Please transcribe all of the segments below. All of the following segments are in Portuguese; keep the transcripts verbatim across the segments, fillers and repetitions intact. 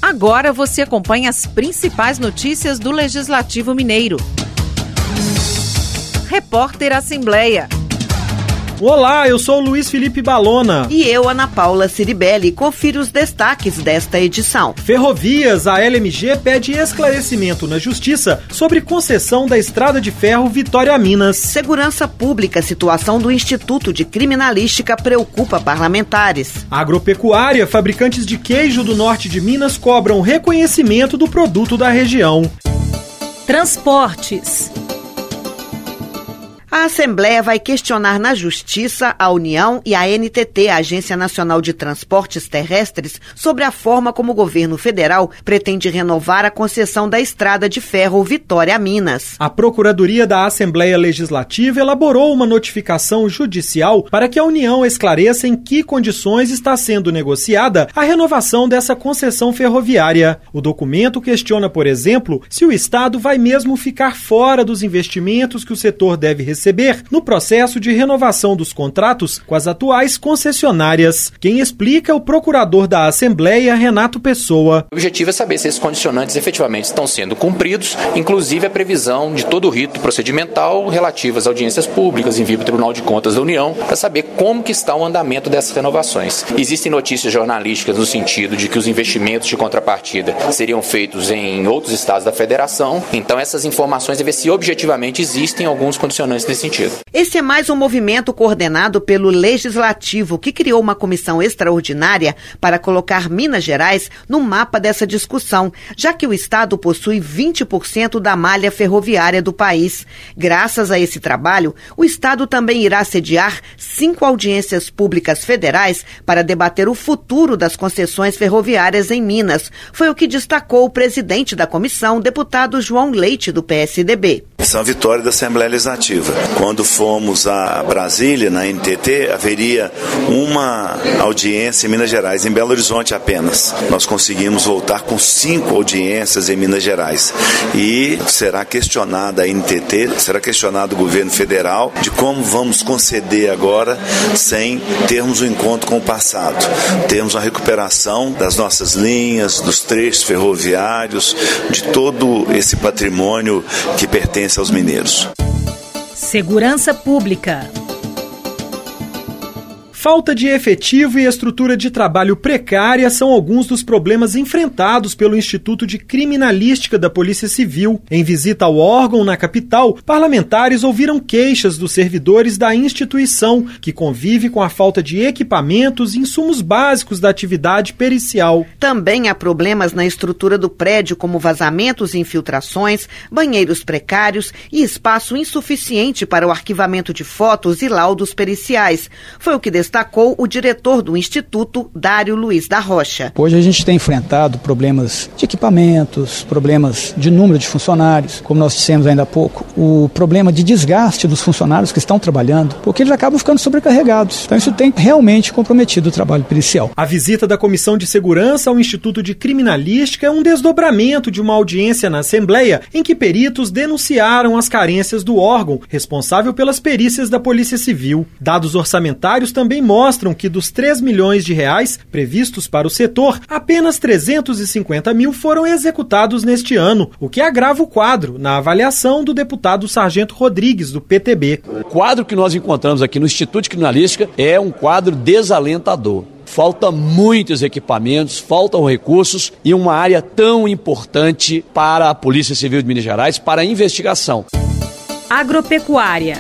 Agora você acompanha as principais notícias do Legislativo Mineiro. Repórter Assembleia. Olá, eu sou o Luiz Felipe Balona. E eu, Ana Paula Ciribelli. Confira os destaques desta edição. Ferrovias, a L M G pede esclarecimento na Justiça sobre concessão da estrada de ferro Vitória-Minas. Segurança Pública, situação do Instituto de Criminalística preocupa parlamentares. Agropecuária, fabricantes de queijo do norte de Minas cobram reconhecimento do produto da região. Transportes. A Assembleia vai questionar na Justiça a União e a A N T T, a Agência Nacional de Transportes Terrestres, sobre a forma como o governo federal pretende renovar a concessão da estrada de ferro Vitória-Minas. A Procuradoria da Assembleia Legislativa elaborou uma notificação judicial para que a União esclareça em que condições está sendo negociada a renovação dessa concessão ferroviária. O documento questiona, por exemplo, se o Estado vai mesmo ficar fora dos investimentos que o setor deve receber receber no processo de renovação dos contratos com as atuais concessionárias. Quem explica é o procurador da Assembleia, Renato Pessoa. O objetivo é saber se esses condicionantes efetivamente estão sendo cumpridos, inclusive a previsão de todo o rito procedimental relativo às audiências públicas em vista do Tribunal de Contas da União, para saber como que está o andamento dessas renovações. Existem notícias jornalísticas no sentido de que os investimentos de contrapartida seriam feitos em outros estados da federação, então essas informações devem ser se objetivamente existem alguns condicionantes nesse sentido. Esse é mais um movimento coordenado pelo Legislativo, que criou uma comissão extraordinária para colocar Minas Gerais no mapa dessa discussão, já que o estado possui vinte por cento da malha ferroviária do país. Graças a esse trabalho, o estado também irá sediar cinco audiências públicas federais para debater o futuro das concessões ferroviárias em Minas. Foi o que destacou o presidente da comissão, deputado João Leite, do P S D B. Essa é uma vitória da Assembleia Legislativa. Quando fomos a Brasília, na N T T, haveria uma audiência em Minas Gerais, em Belo Horizonte apenas. Nós conseguimos voltar com cinco audiências em Minas Gerais. E será questionada a N T T, será questionado o governo federal de como vamos conceder agora sem termos um encontro com o passado. Termos uma recuperação das nossas linhas, dos trechos ferroviários, de todo esse patrimônio que pertence aos mineiros. Segurança Pública. Falta de efetivo e estrutura de trabalho precária são alguns dos problemas enfrentados pelo Instituto de Criminalística da Polícia Civil. Em visita ao órgão na capital, parlamentares ouviram queixas dos servidores da instituição, que convive com a falta de equipamentos e insumos básicos da atividade pericial. Também há problemas na estrutura do prédio, como vazamentos e infiltrações, banheiros precários e espaço insuficiente para o arquivamento de fotos e laudos periciais. Foi o que destacou destacou o diretor do Instituto, Dário Luiz da Rocha. Hoje a gente tem enfrentado problemas de equipamentos, problemas de número de funcionários, como nós dissemos ainda há pouco, o problema de desgaste dos funcionários que estão trabalhando, porque eles acabam ficando sobrecarregados. Então isso tem realmente comprometido o trabalho pericial. A visita da Comissão de Segurança ao Instituto de Criminalística é um desdobramento de uma audiência na Assembleia em que peritos denunciaram as carências do órgão, responsável pelas perícias da Polícia Civil. Dados orçamentários também mostram que dos três milhões de reais previstos para o setor, apenas trezentos e cinquenta mil foram executados neste ano, o que agrava o quadro, na avaliação do deputado Sargento Rodrigues, do P T B. O quadro que nós encontramos aqui no Instituto de Criminalística é um quadro desalentador. Falta muitos equipamentos, faltam recursos e uma área tão importante para a Polícia Civil de Minas Gerais, para a investigação. Agropecuária.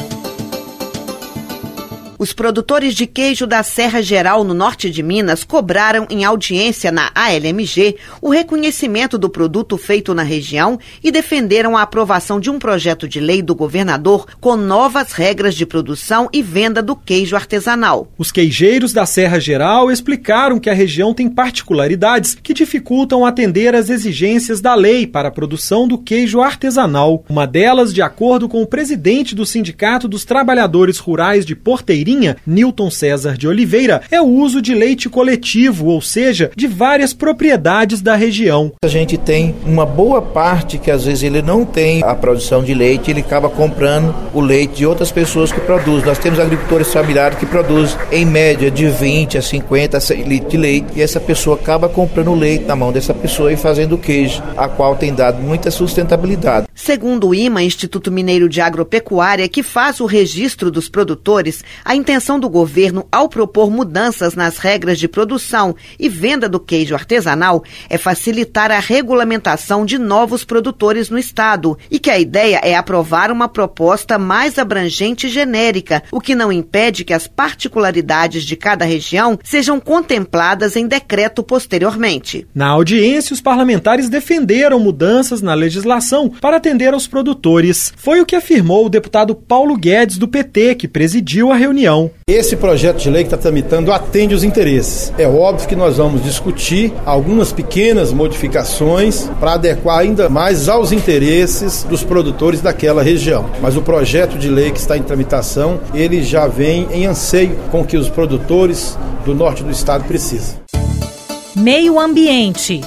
Os produtores de queijo da Serra Geral, no norte de Minas, cobraram em audiência na A L M G o reconhecimento do produto feito na região e defenderam a aprovação de um projeto de lei do governador com novas regras de produção e venda do queijo artesanal. Os queijeiros da Serra Geral explicaram que a região tem particularidades que dificultam atender às exigências da lei para a produção do queijo artesanal. Uma delas, de acordo com o presidente do Sindicato dos Trabalhadores Rurais de Porteirinha, Feirinha, Newton César de Oliveira, é o uso de leite coletivo, ou seja, de várias propriedades da região. A gente tem uma boa parte que às vezes ele não tem a produção de leite, ele acaba comprando o leite de outras pessoas que produzem. Nós temos agricultores familiares que produzem em média de vinte a cinquenta litros de leite e essa pessoa acaba comprando o leite na mão dessa pessoa e fazendo o queijo, a qual tem dado muita sustentabilidade. Segundo o I M A, Instituto Mineiro de Agropecuária, que faz o registro dos produtores, a intenção do governo ao propor mudanças nas regras de produção e venda do queijo artesanal é facilitar a regulamentação de novos produtores no estado e que a ideia é aprovar uma proposta mais abrangente e genérica, o que não impede que as particularidades de cada região sejam contempladas em decreto posteriormente. Na audiência, os parlamentares defenderam mudanças na legislação para atender aos produtores. Foi o que afirmou o deputado Paulo Guedes, do P T, que presidiu a reunião. Esse projeto de lei que está tramitando atende os interesses. É óbvio que nós vamos discutir algumas pequenas modificações para adequar ainda mais aos interesses dos produtores daquela região. Mas o projeto de lei que está em tramitação, ele já vem em anseio com o que os produtores do norte do estado precisam. Meio Ambiente.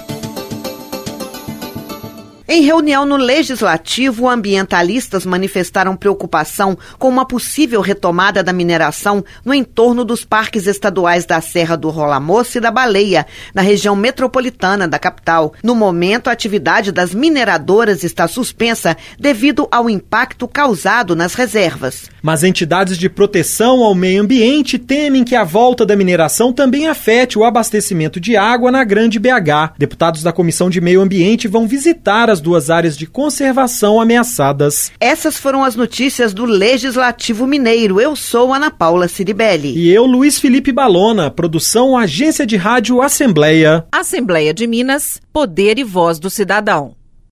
Em reunião no Legislativo, ambientalistas manifestaram preocupação com uma possível retomada da mineração no entorno dos parques estaduais da Serra do Rola Moça e da Baleia, na região metropolitana da capital. No momento, a atividade das mineradoras está suspensa devido ao impacto causado nas reservas. Mas entidades de proteção ao meio ambiente temem que a volta da mineração também afete o abastecimento de água na Grande B H. Deputados da Comissão de Meio Ambiente vão visitar as duas áreas de conservação ameaçadas. Essas foram as notícias do Legislativo Mineiro. Eu sou Ana Paula Ciribelli. E eu, Luiz Felipe Balona. Produção Agência de Rádio Assembleia. Assembleia de Minas, Poder e Voz do Cidadão.